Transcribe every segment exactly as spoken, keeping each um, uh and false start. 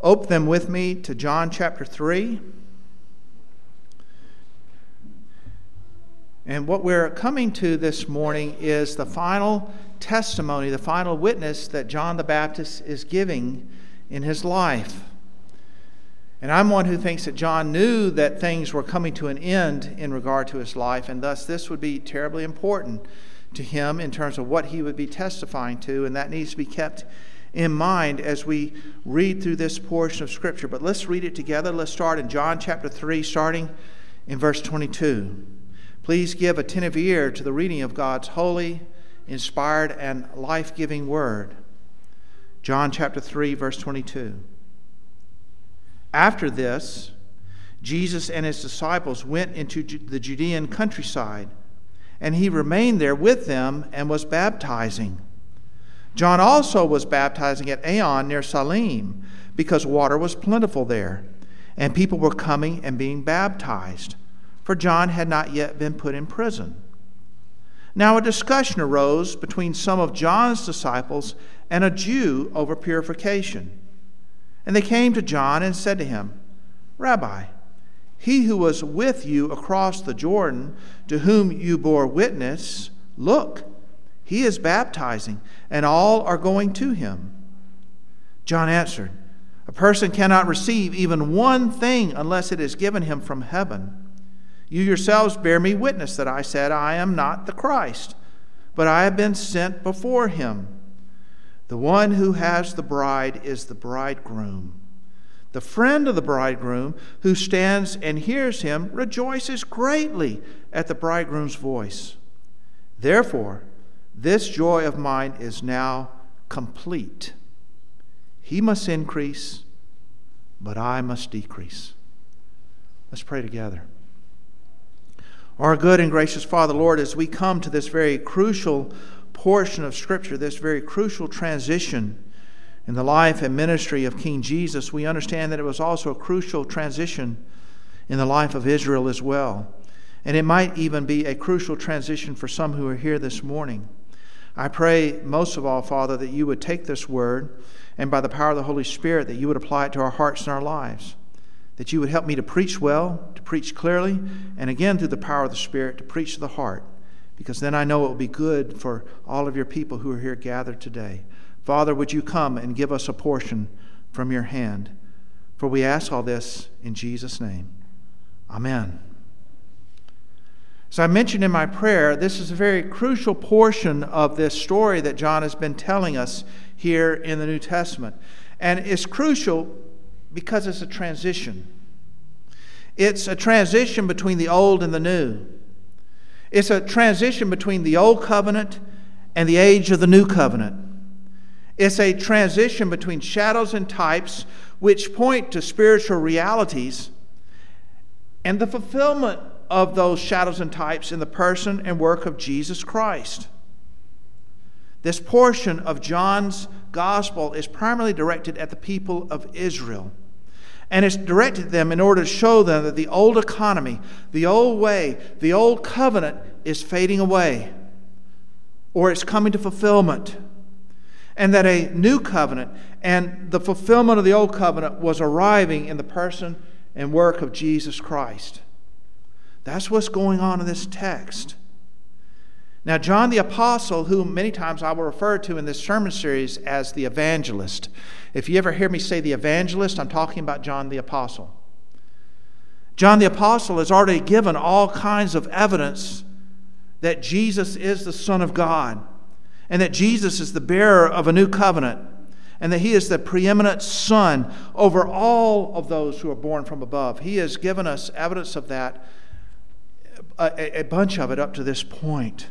open them with me to John chapter three. And what we're coming to this morning is the final testimony, the final witness that John the Baptist is giving in his life. And I'm one who thinks that John knew that things were coming to an end in regard to his life, and thus this would be terribly important to him in terms of what he would be testifying to, and that needs to be kept in mind as we read through this portion of Scripture. But let's read it together. Let's start in John chapter three, starting in verse twenty-two. Please give attentive ear to the reading of God's holy, inspired, and life-giving word. John chapter three, verse twenty-two. After this, Jesus and his disciples went into the Judean countryside, and he remained there with them and was baptizing. John also was baptizing at Aenon near Salim, because water was plentiful there, and people were coming and being baptized, for John had not yet been put in prison. Now a discussion arose between some of John's disciples and a Jew over purification. And they came to John and said to him, Rabbi, he who was with you across the Jordan, to whom you bore witness, look, he is baptizing, and all are going to him. John answered, A person cannot receive even one thing unless it is given him from heaven. You yourselves bear me witness that I said, I am not the Christ, but I have been sent before him. The one who has the bride is the bridegroom. The friend of the bridegroom who stands and hears him rejoices greatly at the bridegroom's voice. Therefore, this joy of mine is now complete. He must increase, but I must decrease. Let's pray together. Our good and gracious Father, Lord, as we come to this very crucial portion of Scripture, this very crucial transition in the life and ministry of King Jesus, we understand that it was also a crucial transition in the life of Israel as well. And it might even be a crucial transition for some who are here this morning. I pray most of all, Father, that you would take this word and by the power of the Holy Spirit that you would apply it to our hearts and our lives. That you would help me to preach well, to preach clearly, and again through the power of the Spirit to preach to the heart. Because then I know it will be good for all of your people who are here gathered today. Father, would you come and give us a portion from your hand? For we ask all this in Jesus' name. Amen. As I mentioned in my prayer, this is a very crucial portion of this story that John has been telling us here in the New Testament. And it's crucial because it's a transition. It's a transition between the old and the new. It's a transition between the old covenant and the age of the new covenant. It's a transition between shadows and types which point to spiritual realities and the fulfillment of those shadows and types in the person and work of Jesus Christ. This portion of John's gospel is primarily directed at the people of Israel. And it's directed at them in order to show them that the old economy, the old way, the old covenant is fading away, or it's coming to fulfillment. And that a new covenant and the fulfillment of the old covenant was arriving in the person and work of Jesus Christ. That's what's going on in this text. Now, John the Apostle, whom many times I will refer to in this sermon series as the evangelist. If you ever hear me say the evangelist, I'm talking about John the Apostle. John the Apostle has already given all kinds of evidence that Jesus is the Son of God, and that Jesus is the bearer of a new covenant, and that he is the preeminent Son over all of those who are born from above. He has given us evidence of that, a, a bunch of it up to this point.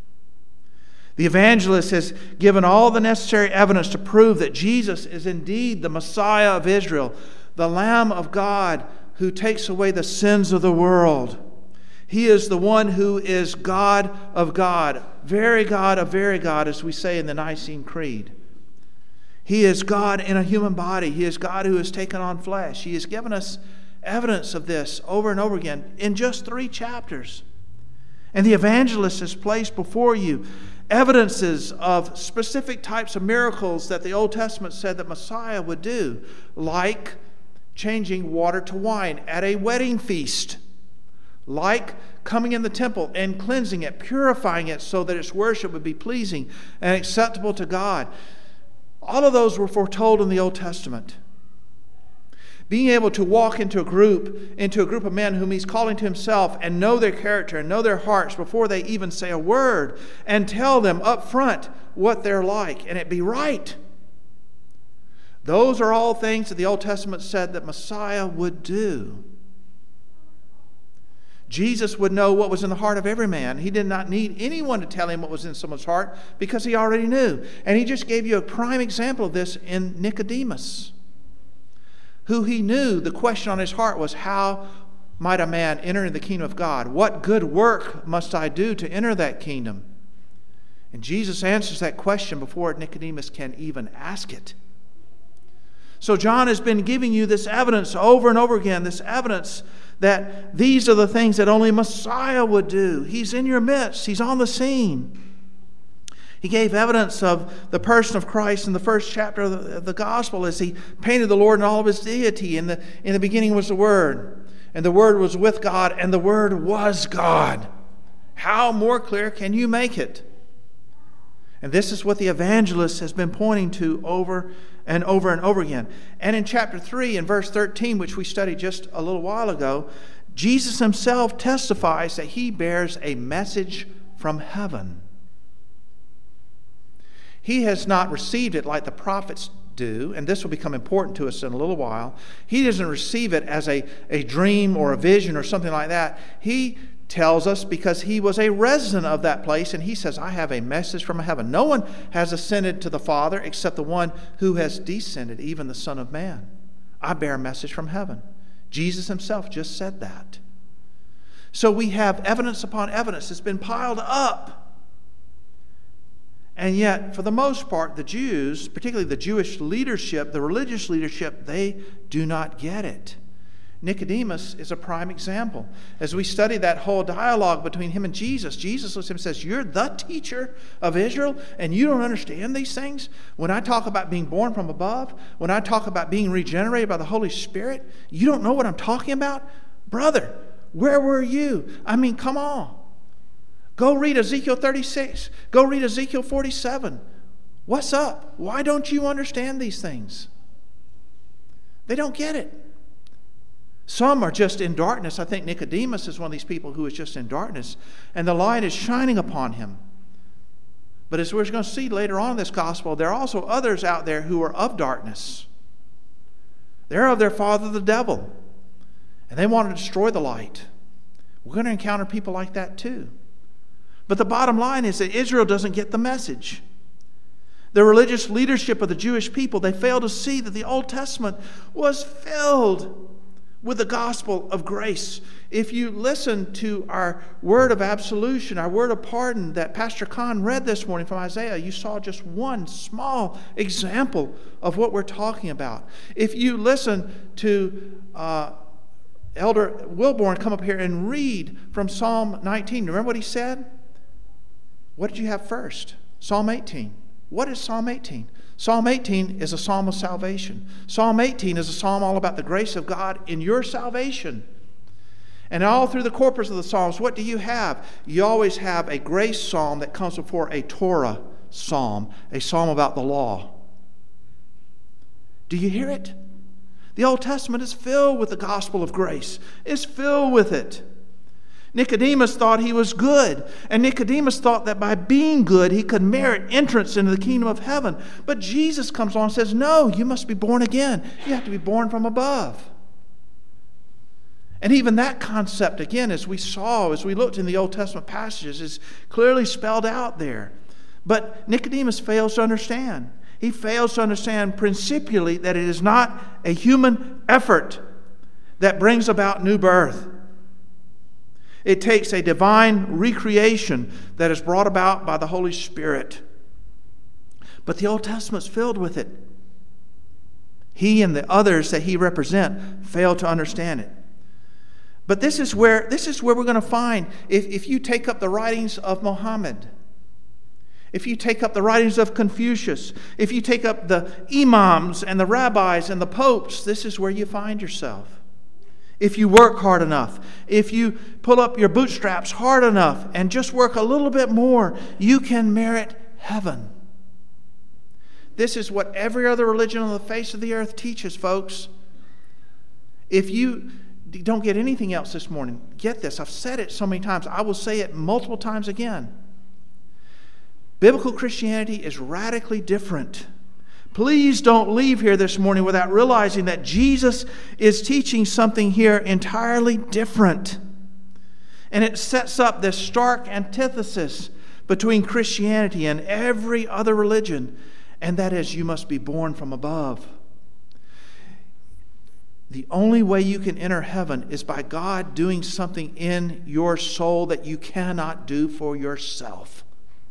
The evangelist has given all the necessary evidence to prove that Jesus is indeed the Messiah of Israel, the Lamb of God who takes away the sins of the world. He is the one who is God of God, very God of very God, as we say in the Nicene Creed. He is God in a human body. He is God who has taken on flesh. He has given us evidence of this over and over again in just three chapters. And the evangelist has placed before you evidences of specific types of miracles that the Old Testament said that Messiah would do, like changing water to wine at a wedding feast, like coming in the temple and cleansing it, purifying it so that its worship would be pleasing and acceptable to God. All of those were foretold in the Old Testament. Being able to walk into a group, into a group of men whom He's calling to Himself and know their character and know their hearts before they even say a word, and tell them up front what they're like, and it be right. Those are all things that the Old Testament said that Messiah would do. Jesus would know what was in the heart of every man. He did not need anyone to tell Him what was in someone's heart because He already knew. And He just gave you a prime example of this in Nicodemus, who He knew the question on his heart was, how might a man enter into the kingdom of God? What good work must I do to enter that kingdom? And Jesus answers that question before Nicodemus can even ask it. So John has been giving you this evidence over and over again, this evidence that these are the things that only Messiah would do. He's in your midst. He's on the scene. He gave evidence of the person of Christ in the first chapter of the, of the gospel as He painted the Lord in all of His deity. In the, in the beginning was the Word, and the Word was with God, and the Word was God. How more clear can you make it? And this is what the evangelist has been pointing to over and over and over again. And in chapter three, in verse thirteen, which we studied just a little while ago, Jesus Himself testifies that He bears a message from heaven. He has not received it like the prophets do, and this will become important to us in a little while. He doesn't receive it as a, a dream or a vision or something like that. He tells us because He was a resident of that place, and He says, I have a message from heaven. No one has ascended to the Father except the one who has descended, even the Son of Man. I bear a message from heaven. Jesus Himself just said that. So we have evidence upon evidence that's been piled up. And yet, for the most part, the Jews, particularly the Jewish leadership, the religious leadership, they do not get it. Nicodemus is a prime example. As we study that whole dialogue between him and Jesus, Jesus looks at him and says, you're the teacher of Israel, and you don't understand these things? When I talk about being born from above, when I talk about being regenerated by the Holy Spirit, you don't know what I'm talking about? Brother, where were you? I mean, come on. Go read Ezekiel thirty-six. Go read Ezekiel forty-seven. What's up? Why don't you understand these things? They don't get it. Some are just in darkness. I think Nicodemus is one of these people who is just in darkness, and the light is shining upon him. But as we're going to see later on in this gospel, there are also others out there who are of darkness. They're of their father, the devil, and they want to destroy the light. We're going to encounter people like that too. But the bottom line is that Israel doesn't get the message. The religious leadership of the Jewish people, they fail to see that the Old Testament was filled with the gospel of grace. If you listen to our word of absolution, our word of pardon that Pastor Kahn read this morning from Isaiah, you saw just one small example of what we're talking about. If you listen to uh, Elder Wilborn come up here and read from Psalm nineteen, remember what he said? What did you have first? Psalm eighteen. What is Psalm eighteen? Psalm eighteen is a psalm of salvation. Psalm eighteen is a psalm all about the grace of God in your salvation. And all through the corpus of the Psalms, what do you have? You always have a grace psalm that comes before a Torah psalm, a psalm about the law. Do you hear it? The Old Testament is filled with the gospel of grace. It's filled with it. Nicodemus thought he was good, and Nicodemus thought that by being good he could merit entrance into the kingdom of heaven. But Jesus comes along and says, no, you must be born again. You have to be born from above. And even that concept, again, as we saw, as we looked in the Old Testament passages, is clearly spelled out there. But Nicodemus fails to understand. He fails to understand principially that it is not a human effort that brings about new birth. It takes a divine recreation that is brought about by the Holy Spirit. But the Old Testament's filled with it. He and the others that he represents fail to understand it. But this is where this is where we're going to find, if, if you take up the writings of Muhammad, if you take up the writings of Confucius, if you take up the imams and the rabbis and the popes, this is where you find yourself. If you work hard enough, if you pull up your bootstraps hard enough and just work a little bit more, you can merit heaven. This is what every other religion on the face of the earth teaches, folks. If you don't get anything else this morning, get this. I've said it so many times. I will say it multiple times again. Biblical Christianity is radically different. Please don't leave here this morning without realizing that Jesus is teaching something here entirely different. And it sets up this stark antithesis between Christianity and every other religion, and that is, you must be born from above. The only way you can enter heaven is by God doing something in your soul that you cannot do for yourself.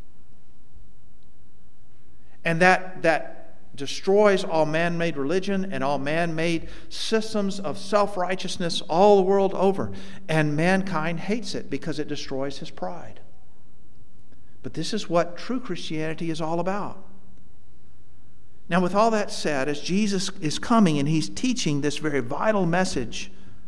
And that, that destroys all man-made religion and all man-made systems of self-righteousness all the world over. And mankind hates it because it destroys his pride. But this is what true Christianity is all about. Now, with all that said, as Jesus is coming and he's teaching this very vital message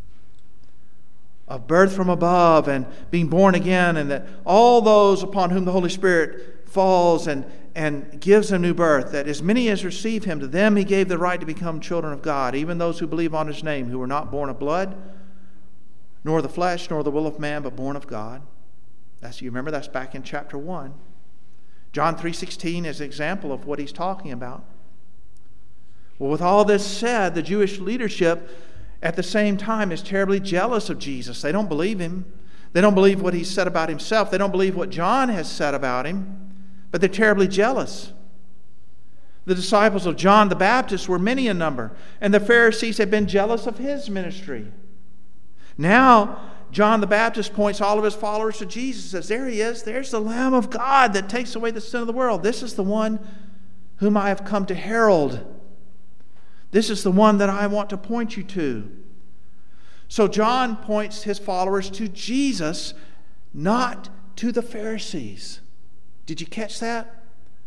of birth from above and being born again, and that all those upon whom the Holy Spirit falls and, and gives a new birth, that as many as receive him, to them he gave the right to become children of God, even those who believe on his name, who were not born of blood, nor the flesh, nor the will of man, but born of God. That's, you remember, that's back in chapter one. John three sixteen is an example of what he's talking about. Well, with all this said, the Jewish leadership at the same time is terribly jealous of Jesus. They don't believe him. They don't believe what he said about himself. They don't believe what John has said about him. But they're terribly jealous. The disciples of John the Baptist were many in number, and the Pharisees had been jealous of his ministry. Now, John the Baptist points all of his followers to Jesus, says, there he is, there's the Lamb of God that takes away the sin of the world. This is the one whom I have come to herald. This is the one that I want to point you to. So John points his followers to Jesus, not to the Pharisees. Did you catch that?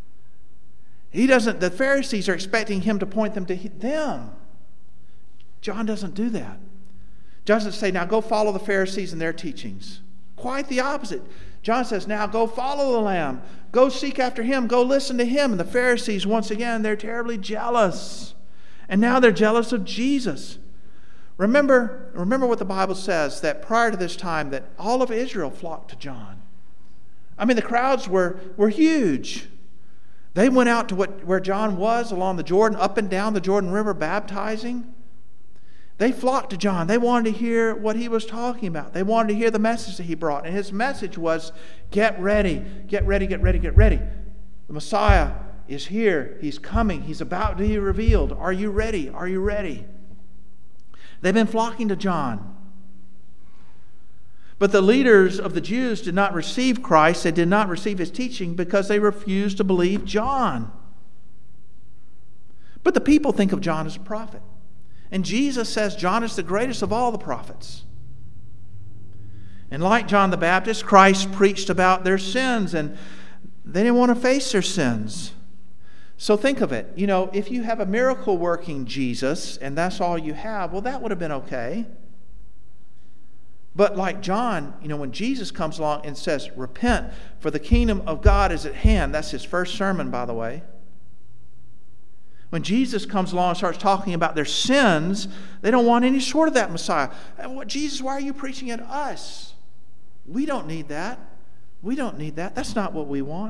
He doesn't, the Pharisees are expecting him to point them to them. John doesn't do that. John doesn't say, now go follow the Pharisees and their teachings. Quite the opposite. John says, now go follow the Lamb. Go seek after him. Go listen to him. And the Pharisees, once again, they're terribly jealous. And now they're jealous of Jesus. Remember, remember what the Bible says, that prior to this time, that all of Israel flocked to John. I mean, the crowds were, were huge. They went out to what, where John was along the Jordan, up and down the Jordan River, baptizing. They flocked to John. They wanted to hear what he was talking about. They wanted to hear the message that he brought. And his message was, get ready, get ready, get ready, get ready. The Messiah is here. He's coming. He's about to be revealed. Are you ready? Are you ready? They've been flocking to John. But the leaders of the Jews did not receive Christ. They did not receive his teaching because they refused to believe John. But the people think of John as a prophet. And Jesus says John is the greatest of all the prophets. And like John the Baptist, Christ preached about their sins, and they didn't want to face their sins. So think of it. You know, if you have a miracle-working Jesus, and that's all you have, well, that would have been okay. But like John, you know, when Jesus comes along and says, repent, for the kingdom of God is at hand. That's his first sermon, by the way. When Jesus comes along and starts talking about their sins, they don't want any sort of that Messiah. What, Jesus, why are you preaching at us? We don't need that. We don't need that. That's not what we want.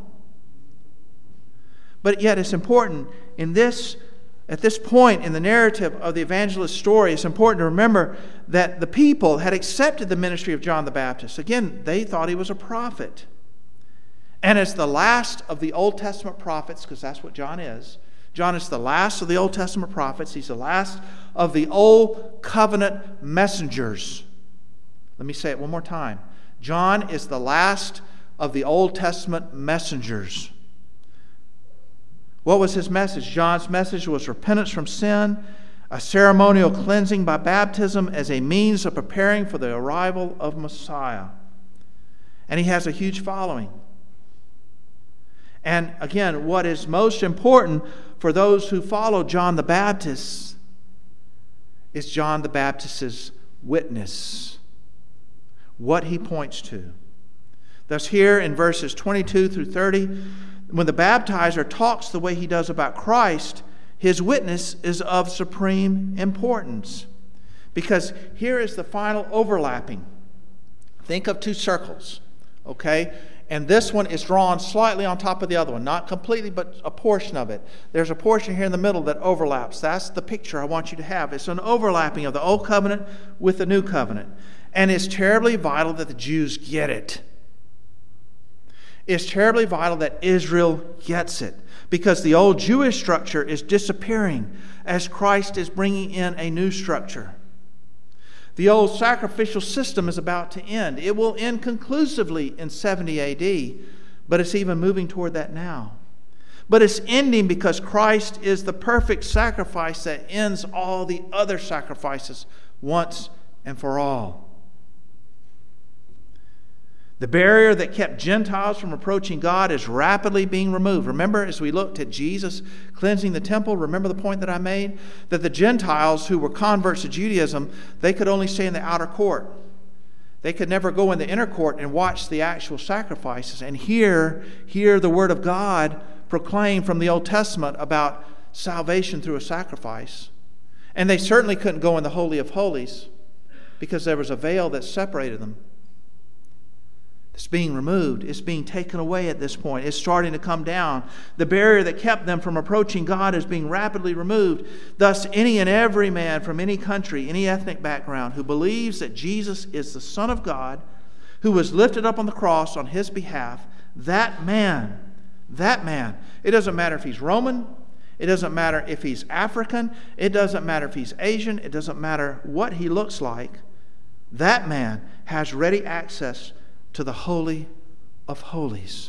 But yet it's important in this, at this point in the narrative of the evangelist story, it's important to remember that the people had accepted the ministry of John the Baptist. Again, they thought he was a prophet. And as the last of the Old Testament prophets, because that's what John is, John is the last of the Old Testament prophets. He's the last of the Old Covenant messengers. Let me say it one more time. John is the last of the Old Testament messengers. What was his message? John's message was repentance from sin, a ceremonial cleansing by baptism as a means of preparing for the arrival of Messiah. And he has a huge following. And again, what is most important for those who follow John the Baptist is John the Baptist's witness, what he points to. Thus here in verses twenty-two through thirty, when the baptizer talks the way he does about Christ, his witness is of supreme importance. Because here is the final overlapping. Think of two circles, okay? And this one is drawn slightly on top of the other one. Not completely, but a portion of it. There's a portion here in the middle that overlaps. That's the picture I want you to have. It's an overlapping of the Old Covenant with the New Covenant. And it's terribly vital that the Jews get it. It's terribly vital that Israel gets it, because the old Jewish structure is disappearing as Christ is bringing in a new structure. The old sacrificial system is about to end. It will end conclusively in seventy A D, but it's even moving toward that now. But it's ending because Christ is the perfect sacrifice that ends all the other sacrifices once and for all. The barrier that kept Gentiles from approaching God is rapidly being removed. Remember, as we looked at Jesus cleansing the temple, remember the point that I made? That the Gentiles who were converts to Judaism, they could only stay in the outer court. They could never go in the inner court and watch the actual sacrifices and hear, hear the word of God proclaimed from the Old Testament about salvation through a sacrifice. And they certainly couldn't go in the Holy of Holies because there was a veil that separated them. It's being removed. It's being taken away at this point. It's starting to come down. The barrier that kept them from approaching God is being rapidly removed. Thus, any and every man from any country, any ethnic background, who believes that Jesus is the Son of God, who was lifted up on the cross on his behalf, that man, that man, it doesn't matter if he's Roman, it doesn't matter if he's African, it doesn't matter if he's Asian, it doesn't matter what he looks like, that man has ready access to the Holy of Holies.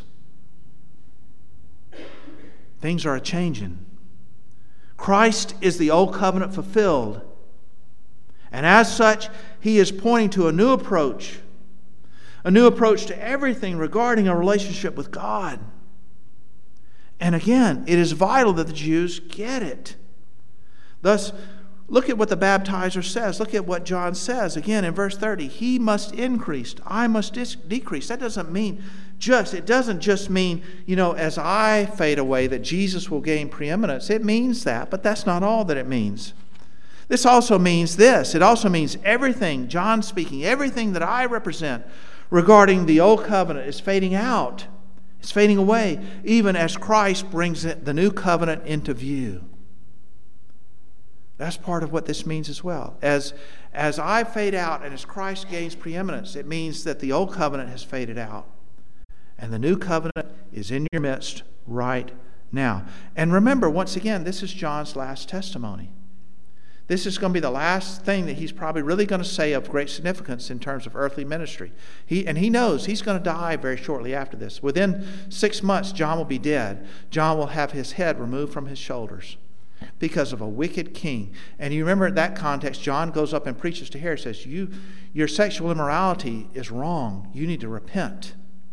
Things are changing. Christ is the old covenant fulfilled. And as such, he is pointing to a new approach. A new approach to everything regarding a relationship with God. And again, it is vital that the Jews get it. Thus, look at what the baptizer says. Look at what John says again in verse thirty. He must increase. I must dis- decrease. That doesn't mean just, it doesn't just mean, you know, as I fade away that Jesus will gain preeminence. It means that, but that's not all that it means. This also means this. It also means everything, John speaking, everything that I represent regarding the old covenant is fading out. It's fading away, even as Christ brings it, the new covenant into view. That's part of what this means as well. As, as I fade out and as Christ gains preeminence, it means that the old covenant has faded out. And the new covenant is in your midst right now. And remember, once again, this is John's last testimony. This is going to be the last thing that he's probably really going to say of great significance in terms of earthly ministry. He, and he knows he's going to die very shortly after this. Within six months, John will be dead. John will have his head removed from his shoulders because of a wicked king. And you remember in that context, John goes up and preaches to Herod, says, you, your sexual immorality is wrong. You need to repent.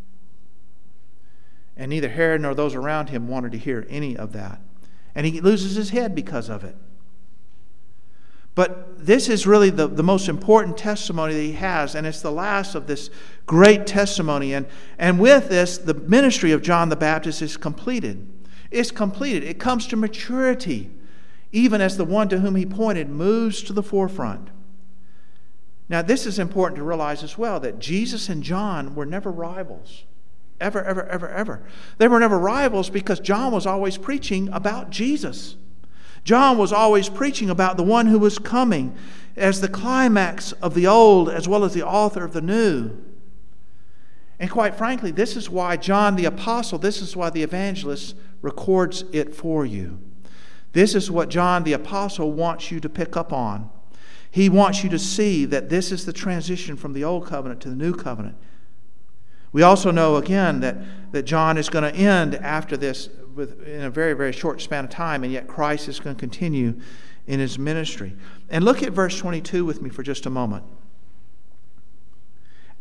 And neither Herod nor those around him wanted to hear any of that. And he loses his head because of it. But this is really the, the most important testimony that he has, and it's the last of this great testimony. And, and with this, the ministry of John the Baptist is completed. It's completed. It comes to maturity, even as the one to whom he pointed moves to the forefront. Now, this is important to realize as well, that Jesus and John were never rivals. Ever, ever, ever, ever. They were never rivals because John was always preaching about Jesus. John was always preaching about the one who was coming as the climax of the old as well as the author of the new. And quite frankly, this is why John the Apostle, this is why the evangelist records it for you. This is what John the Apostle wants you to pick up on. He wants you to see that this is the transition from the old covenant to the new covenant. We also know again that, that John is going to end after this with, in a very, very short span of time, and yet Christ is going to continue in his ministry. And look at verse twenty-two with me for just a moment.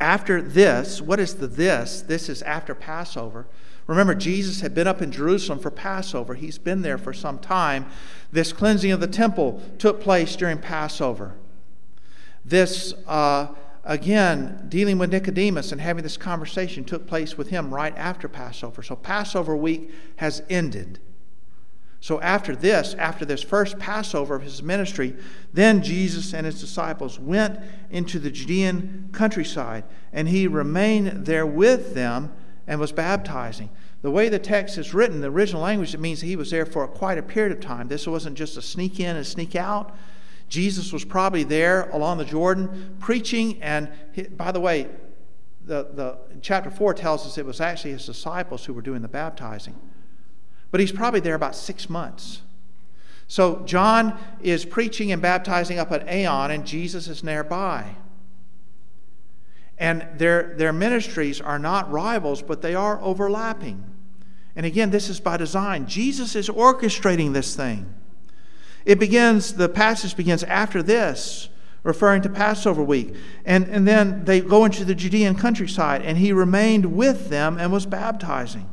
After this, what is the this? This is after Passover. Remember, Jesus had been up in Jerusalem for Passover. He's been there for some time. This cleansing of the temple took place during Passover. This, uh, again, dealing with Nicodemus and having this conversation took place with him right after Passover. So Passover week has ended. So after this, after this first Passover of his ministry, then Jesus and his disciples went into the Judean countryside, and he remained there with them and was baptizing. The way the text is written, the original language, it means he was there for quite a period of time. This wasn't just a sneak in and sneak out. Jesus was probably there along the Jordan preaching, and he, by the way, the, the chapter four tells us it was actually his disciples who were doing the baptizing. But he's probably there about six months. So John is preaching and baptizing up at Aenon, and Jesus is nearby. And their, their ministries are not rivals, but they are overlapping. And again, this is by design. Jesus is orchestrating this thing. It begins, the passage begins after this, referring to Passover week. And, and then they go into the Judean countryside, and he remained with them and was baptizing.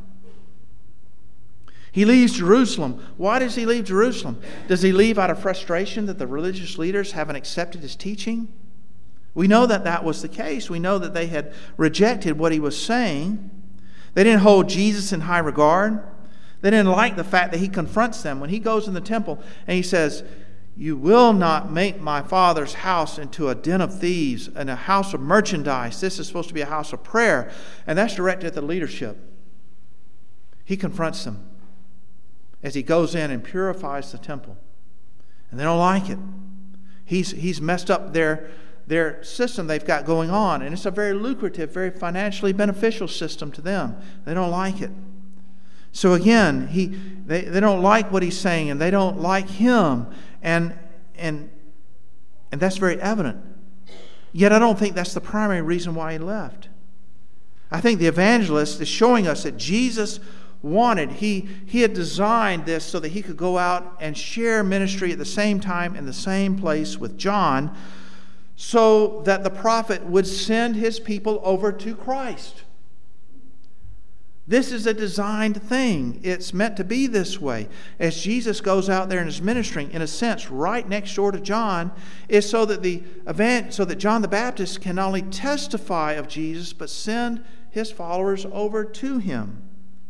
He leaves Jerusalem. Why does he leave Jerusalem? Does he leave out of frustration that the religious leaders haven't accepted his teaching? We know that that was the case. We know that they had rejected what he was saying. They didn't hold Jesus in high regard. They didn't like the fact that he confronts them. When he goes in the temple and he says, "You will not make my Father's house into a den of thieves and a house of merchandise. This is supposed to be a house of prayer." And that's directed at the leadership. He confronts them as he goes in and purifies the temple. And they don't like it. He's, he's messed up their, their system they've got going on. And it's a very lucrative, very financially beneficial system to them. They don't like it. So again, he they, they don't like what he's saying, and they don't like him. And, and, and that's very evident. Yet I don't think that's the primary reason why he left. I think the evangelist is showing us that Jesus wanted. He, he had designed this so that he could go out and share ministry at the same time in the same place with John, so that the prophet would send his people over to Christ. This is a designed thing. It's meant to be this way. As Jesus goes out there and is ministering, in a sense, right next door to John, is so that the event, so that John the Baptist can not only testify of Jesus, but send his followers over to him.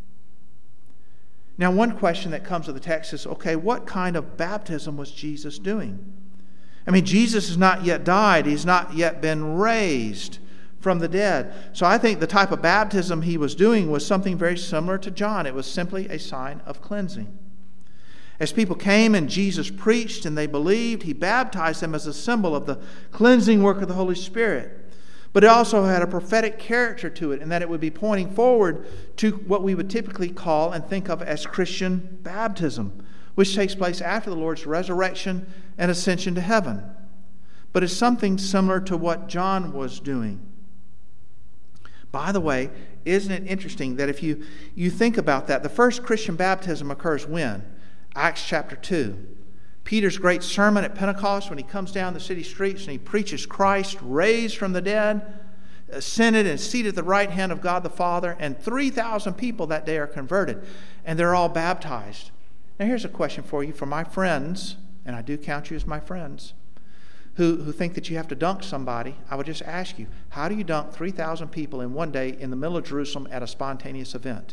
Now, one question that comes with the text is, okay, what kind of baptism was Jesus doing? I mean, Jesus has not yet died. He's not yet been raised from the dead. So I think the type of baptism he was doing was something very similar to John. It was simply a sign of cleansing. As people came and Jesus preached and they believed, he baptized them as a symbol of the cleansing work of the Holy Spirit. But it also had a prophetic character to it, in that it would be pointing forward to what we would typically call and think of as Christian baptism, which takes place after the Lord's resurrection and ascension to heaven. But it's something similar to what John was doing. By the way, isn't it interesting that if you, you think about that, the first Christian baptism occurs when? Acts chapter two. Peter's great sermon at Pentecost, when he comes down the city streets and he preaches Christ raised from the dead, ascended and seated at the right hand of God the Father, and three thousand people that day are converted, and they're all baptized. Now here's a question for you, for my friends, and I do count you as my friends, who, who think that you have to dunk somebody. I would just ask you, how do you dunk three thousand people in one day in the middle of Jerusalem at a spontaneous event?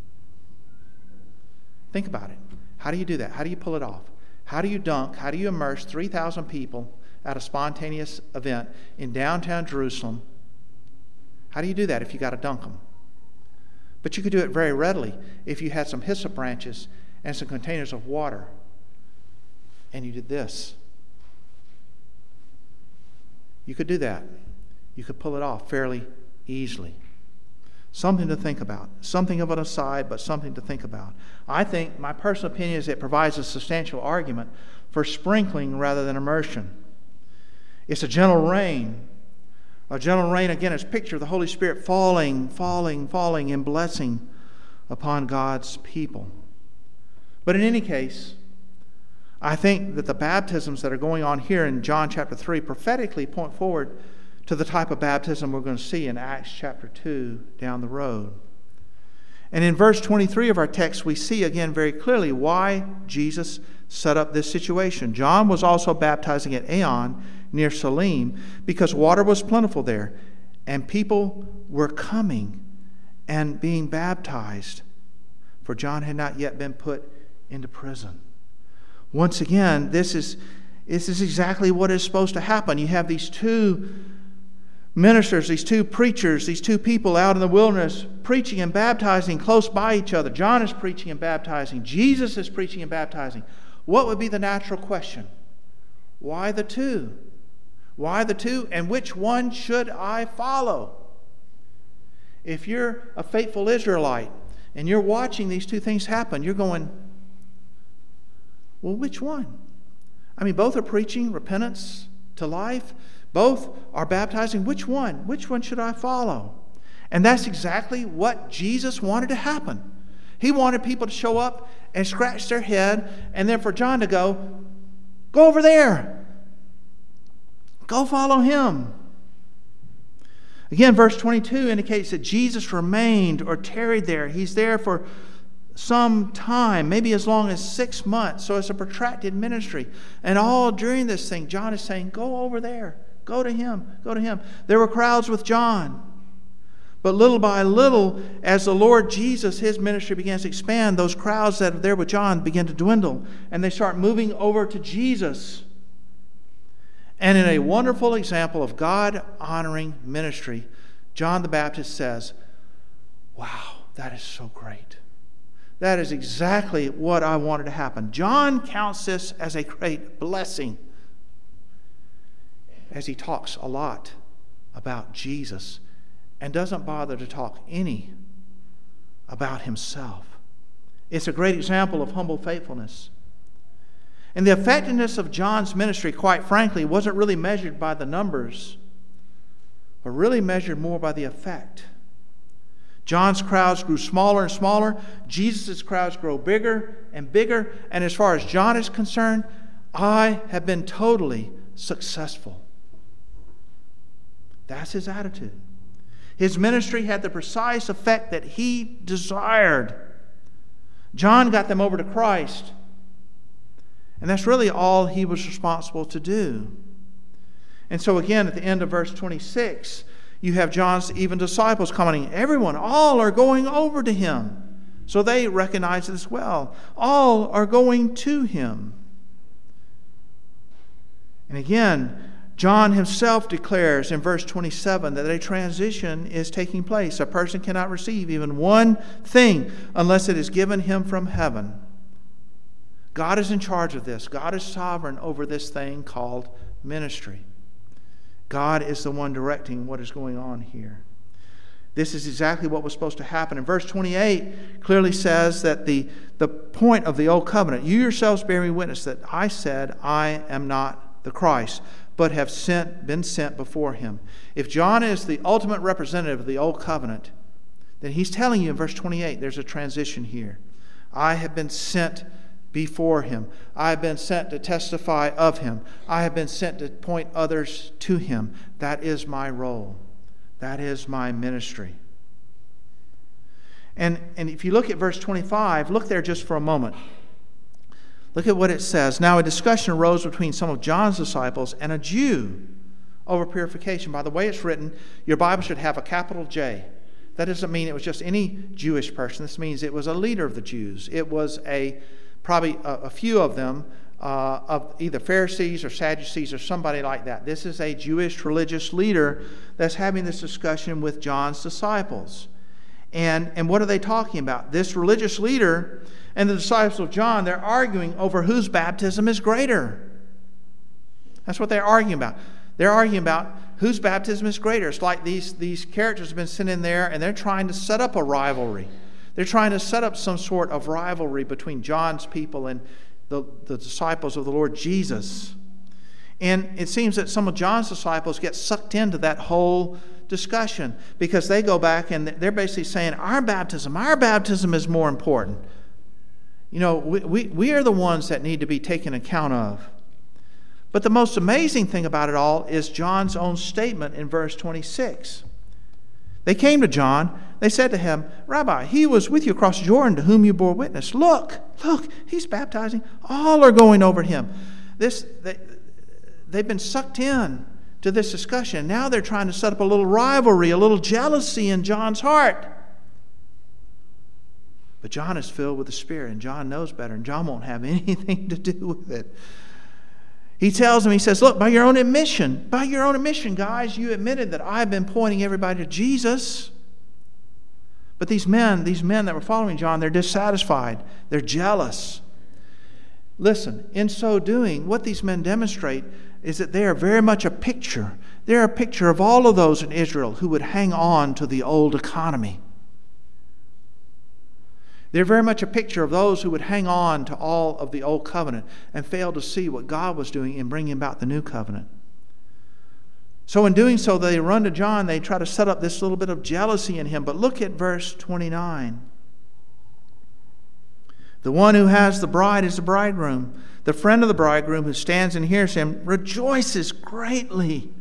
Think about it. How do you do that? How do you pull it off? How do you dunk, how do you immerse three thousand people at a spontaneous event in downtown Jerusalem? How do you do that if you got to dunk them? But you could do it very readily if you had some hyssop branches and some containers of water, and you did this. You could do that. You could pull it off fairly easily. Something to think about. Something of an aside, but something to think about. I think, my personal opinion is it provides a substantial argument for sprinkling rather than immersion. It's a gentle rain. A gentle rain, again, is a picture of the Holy Spirit falling, falling, falling in blessing upon God's people. But in any case, I think that the baptisms that are going on here in John chapter three prophetically point forward to the type of baptism we're going to see in Acts chapter two down the road. And in verse twenty-three of our text, we see again very clearly why Jesus set up this situation. John was also baptizing at Aenon near Salim because water was plentiful there, and people were coming and being baptized, for John had not yet been put into prison. Once again, this is, this is exactly what is supposed to happen. You have these two ministers, these two preachers, these two people out in the wilderness preaching and baptizing close by each other. John is preaching and baptizing. Jesus is preaching and baptizing. What would be the natural question? Why the two? Why the two? And which one should I follow? If you're a faithful Israelite and you're watching these two things happen, you're going, well, which one? I mean, both are preaching repentance to life. Both are baptizing. Which one? Which one should I follow? And that's exactly what Jesus wanted to happen. He wanted people to show up and scratch their head, and then for John to go, go over there. Go follow him. Again, verse twenty-two indicates that Jesus remained or tarried there. He's there for some time, maybe as long as six months. So it's a protracted ministry. And all during this thing, John is saying, go over there. Go to him. Go to him. There were crowds with John. But little by little, as the Lord Jesus, his ministry begins to expand, those crowds that are there with John begin to dwindle. And they start moving over to Jesus. And in a wonderful example of God-honoring ministry, John the Baptist says, wow, that is so great. That is exactly what I wanted to happen. John counts this as a great blessing as he talks a lot about Jesus and doesn't bother to talk any about himself. It's a great example of humble faithfulness. And the effectiveness of John's ministry, quite frankly, wasn't really measured by the numbers, but really measured more by the effect. John's crowds grew smaller and smaller. Jesus' crowds grow bigger and bigger. And as far as John is concerned, I have been totally successful. That's his attitude. His ministry had the precise effect that he desired. John got them over to Christ. And that's really all he was responsible to do. And so again, at the end of verse twenty-six, you have John's even disciples commenting, everyone, all are going over to him. So they recognize it as well. All are going to him. And again, John himself declares in verse twenty-seven that a transition is taking place. A person cannot receive even one thing unless it is given him from heaven. God is in charge of this. God is sovereign over this thing called ministry. God is the one directing what is going on here. This is exactly what was supposed to happen. And verse twenty-eight clearly says that the, the point of the old covenant, you yourselves bear me witness that I said, I am not the Christ, but have sent, been sent before him. If John is the ultimate representative of the old covenant, then he's telling you in verse twenty-eight, there's a transition here. I have been sent before him. I have been sent to testify of him. I have been sent to point others to him. That is my role. That is my ministry. And, and if you look at verse twenty-five, look there just for a moment. Look at what it says. Now a discussion arose between some of John's disciples and a Jew over purification. By the way it's written, your Bible should have a capital J. That doesn't mean it was just any Jewish person. This means it was a leader of the Jews. It was a probably a, a few of them uh, of either Pharisees or Sadducees or somebody like that. This is a Jewish religious leader that's having this discussion with John's disciples. And, and what are they talking about? This religious leader and the disciples of John, they're arguing over whose baptism is greater. That's what they're arguing about. They're arguing about whose baptism is greater. It's like these, these characters have been sent in there and they're trying to set up a rivalry. They're trying to set up some sort of rivalry between John's people and the, the disciples of the Lord Jesus. And it seems that some of John's disciples get sucked into that whole discussion because they go back and they're basically saying, our baptism, our baptism is more important. You know, we, we, we are the ones that need to be taken account of. But the most amazing thing about it all is John's own statement in verse twenty-six. They came to John. They said to him, Rabbi, he was with you across Jordan to whom you bore witness. Look, look, he's baptizing. All are going over to him. This, they, they've been sucked in to this discussion. Now they're trying to set up a little rivalry, a little jealousy in John's heart. But John is filled with the Spirit, and John knows better, and John won't have anything to do with it. He tells them, he says, look, by your own admission, by your own admission, guys, you admitted that I've been pointing everybody to Jesus. But these men, these men that were following John, they're dissatisfied. They're jealous. Listen, in so doing, what these men demonstrate is that they are very much a picture. They're a picture of all of those in Israel who would hang on to the old economy. They're very much a picture of those who would hang on to all of the old covenant and fail to see what God was doing in bringing about the new covenant. So in doing so, they run to John. They try to set up this little bit of jealousy in him. But look at verse twenty-nine. The one who has the bride is the bridegroom. The friend of the bridegroom who stands and hears him rejoices greatly.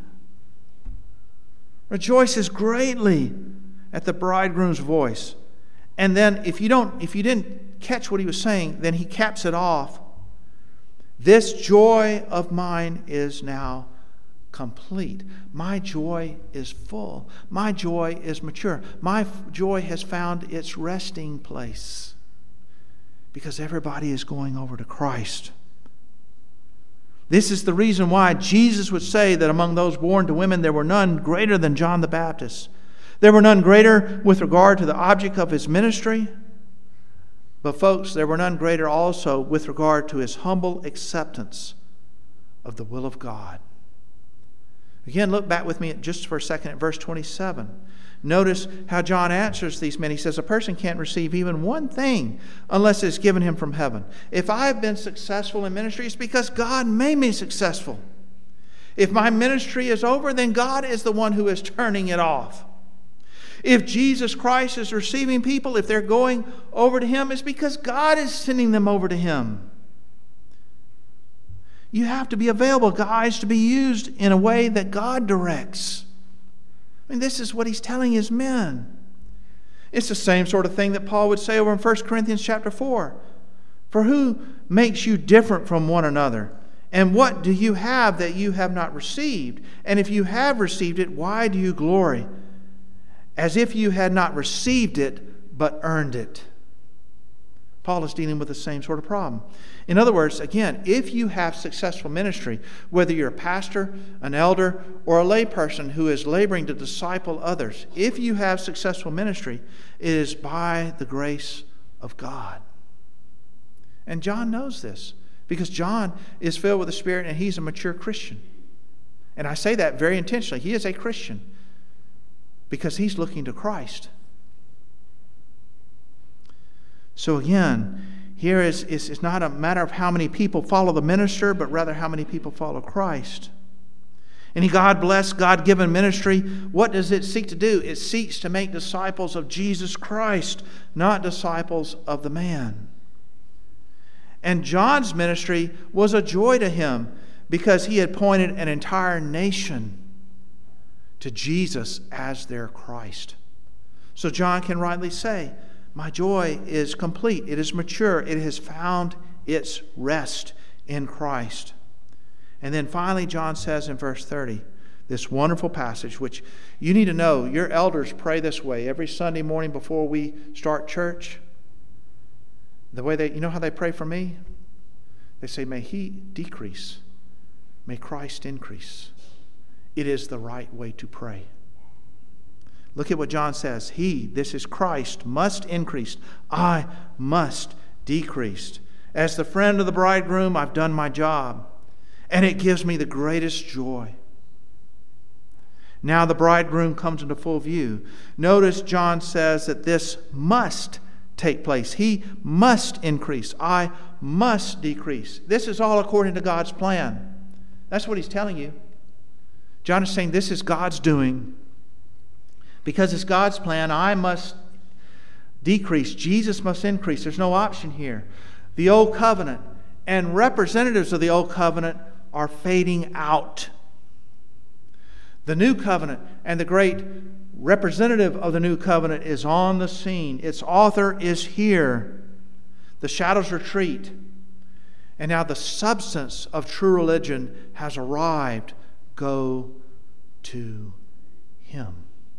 Rejoices greatly at the bridegroom's voice. And then if you don't, if you didn't catch what he was saying, then he caps it off. This joy of mine is now complete. My joy is full. My joy is mature. My joy has found its resting place because everybody is going over to Christ. This is the reason why Jesus would say that among those born to women there were none greater than John the Baptist. There were none greater with regard to the object of his ministry. But folks, there were none greater also with regard to his humble acceptance of the will of God. Again, look back with me just for a second at verse twenty-seven. Notice how John answers these men. He says, a person can't receive even one thing unless it's given him from heaven. If I have been successful in ministry, it's because God made me successful. If my ministry is over, then God is the one who is turning it off. If Jesus Christ is receiving people, if they're going over to him, it's because God is sending them over to him. You have to be available, guys, to be used in a way that God directs. I mean, this is what he's telling his men. It's the same sort of thing that Paul would say over in First Corinthians chapter four. For who makes you different from one another? And what do you have that you have not received? And if you have received it, why do you glory? As if you had not received it, but earned it. Paul is dealing with the same sort of problem. In other words, again, if you have successful ministry, whether you're a pastor, an elder, or a layperson who is laboring to disciple others, if you have successful ministry, it is by the grace of God. And John knows this because John is filled with the Spirit and he's a mature Christian. And I say that very intentionally. He is a Christian because he's looking to Christ. So again, here is it's not a matter of how many people follow the minister, but rather how many people follow Christ. Any God-blessed, God-given ministry, what does it seek to do? It seeks to make disciples of Jesus Christ, not disciples of the man. And John's ministry was a joy to him because he had pointed an entire nation to Jesus as their Christ. So John can rightly say, my joy is complete. It is mature. It has found its rest in Christ. And then finally, John says in verse thirty, this wonderful passage, which you need to know, your elders pray this way every Sunday morning before we start church. The way they, you know how they pray for me? They say, may he decrease, may Christ increase. It is the right way to pray. Look at what John says. He, this is Christ, must increase. I must decrease. As the friend of the bridegroom, I've done my job. And it gives me the greatest joy. Now the bridegroom comes into full view. Notice John says that this must take place. He must increase. I must decrease. This is all according to God's plan. That's what he's telling you. John is saying this is God's doing. Because it's God's plan, I must decrease. Jesus must increase. There's no option here. The Old Covenant and representatives of the Old Covenant are fading out. The new covenant and the great representative of the new covenant is on the scene. Its author is here. The shadows retreat. And now the substance of true religion has arrived. Go to Him.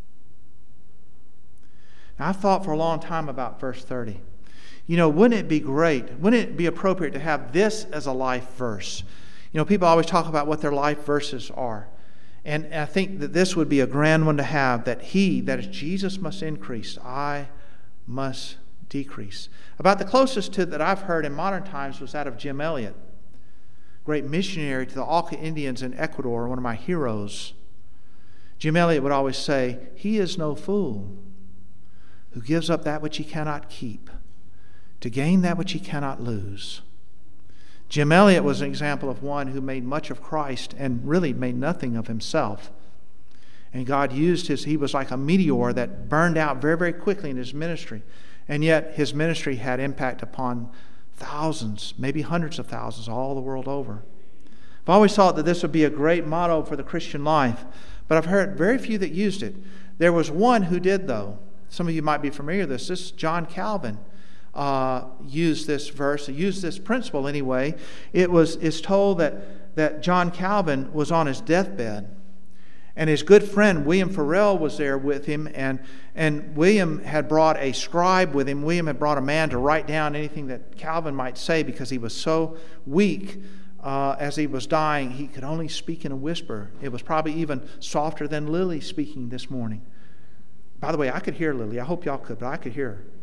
Now, I've thought for a long time about verse thirty. You know, wouldn't it be great, wouldn't it be appropriate to have this as a life verse? You know, people always talk about what their life verses are. And I think that this would be a grand one to have, that He, that is Jesus, must increase. I must decrease. About the closest to that I've heard in modern times was that of Jim Elliot, great missionary to the Auca Indians in Ecuador, one of my heroes. Jim Elliot would always say, "He is no fool who gives up that which he cannot keep to gain that which he cannot lose." Jim Elliot was an example of one who made much of Christ and really made nothing of himself. And God used his, he was like a meteor that burned out very, very quickly in his ministry. And yet his ministry had impact upon thousands, maybe hundreds of thousands all the world over. I've always thought that this would be a great motto for the Christian life, but I've heard very few that used it. There was one who did, though. Some of you might be familiar with this. This is John Calvin. Uh, used this verse, used this principle anyway. It was is told that, that John Calvin was on his deathbed, and his good friend William Farel was there with him, and, and William had brought a scribe with him. William had brought a man to write down anything that Calvin might say, because he was so weak uh, as he was dying. He could only speak in a whisper. It was probably even softer than Lily speaking this morning. By the way, I could hear Lily. I hope y'all could, but I could hear her.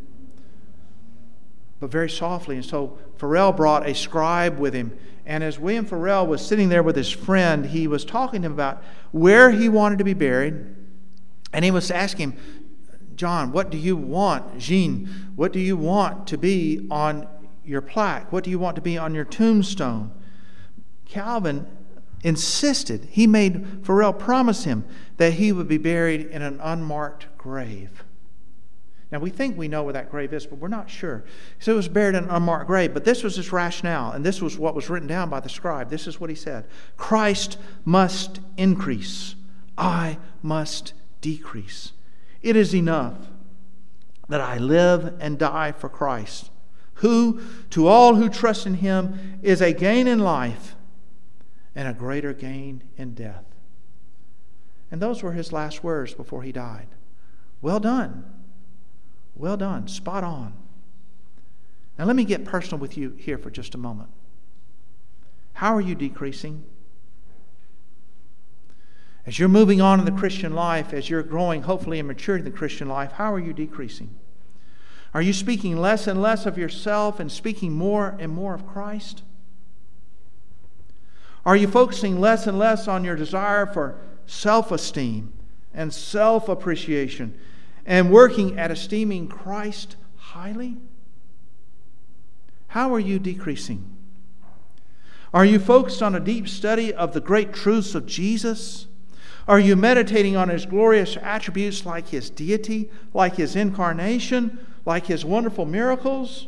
But very softly. And so Farel brought a scribe with him. And as William Farel was sitting there with his friend, he was talking to him about where he wanted to be buried. And he was asking him, "John, what do you want? Jean, what do you want to be on your plaque? What do you want to be on your tombstone?" Calvin insisted. He made Farel promise him that he would be buried in an unmarked grave. Now, we think we know where that grave is, but we're not sure. So it was buried in an unmarked grave, but this was his rationale, and this was what was written down by the scribe. This is what he said: "Christ must increase. I must decrease. It is enough that I live and die for Christ, who, to all who trust in Him, is a gain in life and a greater gain in death." And those were his last words before he died. Well done. Well done. Spot on. Now let me get personal with you here for just a moment. How are you decreasing? As you're moving on in the Christian life, as you're growing hopefully and maturing in the Christian life, how are you decreasing? Are you speaking less and less of yourself and speaking more and more of Christ? Are you focusing less and less on your desire for self-esteem and self-appreciation, and working at esteeming Christ highly? How are you decreasing? Are you focused on a deep study of the great truths of Jesus? Are you meditating on His glorious attributes like His deity, like His incarnation, like His wonderful miracles?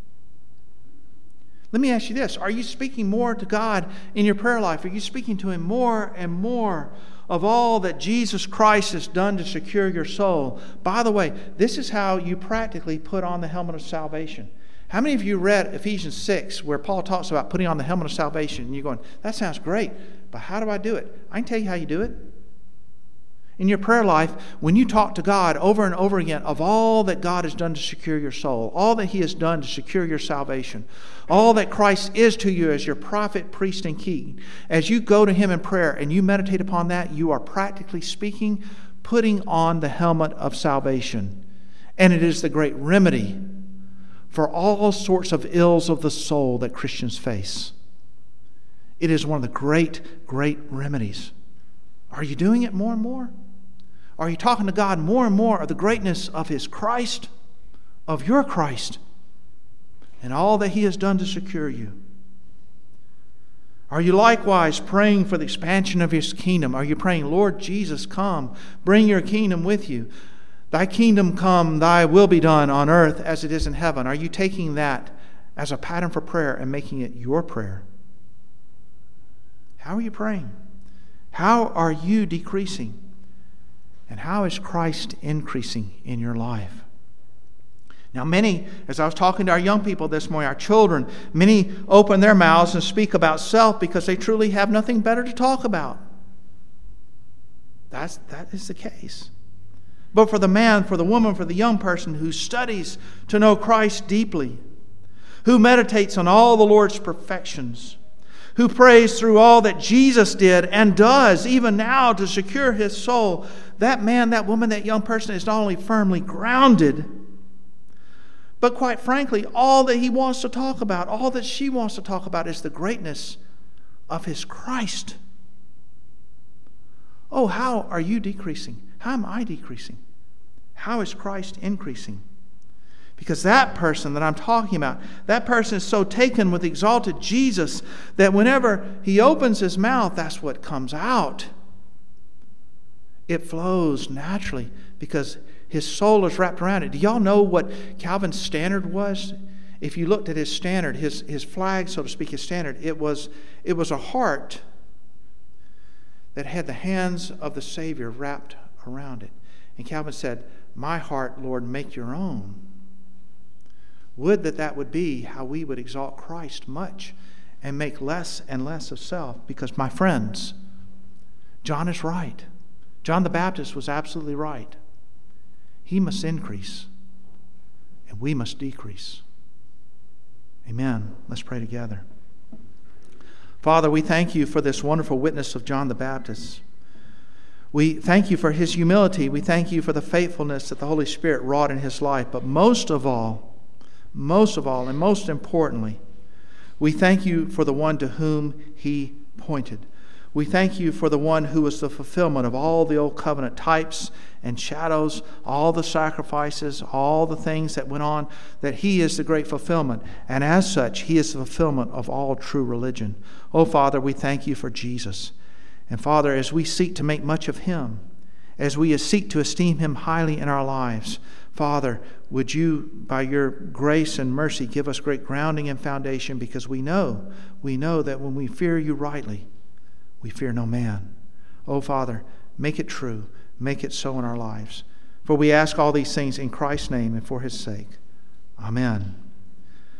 Let me ask you this. Are you speaking more to God in your prayer life? Are you speaking to Him more and more of all that Jesus Christ has done to secure your soul? By the way, this is how you practically put on the helmet of salvation. How many of you read Ephesians six, where Paul talks about putting on the helmet of salvation, and you're going, "That sounds great, but how do I do it?" I can tell you how you do it. In your prayer life, when you talk to God over and over again of all that God has done to secure your soul, all that He has done to secure your salvation, all that Christ is to you as your prophet, priest, and king, as you go to Him in prayer and you meditate upon that, you are practically speaking, putting on the helmet of salvation. And it is the great remedy for all sorts of ills of the soul that Christians face. It is one of the great, great remedies. Are you doing it more and more? Are you talking to God more and more of the greatness of His Christ, of your Christ, and all that He has done to secure you? Are you likewise praying for the expansion of His kingdom? Are you praying, "Lord Jesus, come, bring your kingdom with you. Thy kingdom come, thy will be done on earth as it is in heaven"? Are you taking that as a pattern for prayer and making it your prayer? How are you praying? How are you decreasing? And how is Christ increasing in your life? Now many, as I was talking to our young people this morning, our children, many open their mouths and speak about self because they truly have nothing better to talk about. That's, that is the case. But for the man, for the woman, for the young person who studies to know Christ deeply, who meditates on all the Lord's perfections, who prays through all that Jesus did and does even now to secure his soul, that man, that woman, that young person is not only firmly grounded, but quite frankly, all that he wants to talk about, all that she wants to talk about is the greatness of his Christ. Oh, how are you decreasing? How am I decreasing? How is Christ increasing? Because that person that I'm talking about, that person is so taken with exalted Jesus that whenever he opens his mouth, that's what comes out. It flows naturally because his soul is wrapped around it. Do y'all know what Calvin's standard was? If you looked at his standard, his, his flag, so to speak, his standard, it was, it was a heart that had the hands of the Savior wrapped around it. And Calvin said, "My heart, Lord, make your own." Would that that would be how we would exalt Christ much and make less and less of self. Because, my friends, John is right. John the Baptist was absolutely right. He must increase, and we must decrease. Amen. Let's pray together. Father, we thank you for this wonderful witness of John the Baptist. We thank you for his humility. We thank you for the faithfulness that the Holy Spirit wrought in his life. But most of all, most of all, and most importantly, we thank you for the one to whom he pointed. We thank you for the one who was the fulfillment of all the old covenant types and shadows, all the sacrifices, all the things that went on, that he is the great fulfillment. And as such, he is the fulfillment of all true religion. Oh, Father, we thank you for Jesus. And Father, as we seek to make much of him, as we seek to esteem him highly in our lives, Father, would you, by your grace and mercy, give us great grounding and foundation, because we know, we know that when we fear you rightly, we fear no man. Oh, Father, make it true. Make it so in our lives. For we ask all these things in Christ's name and for his sake. Amen.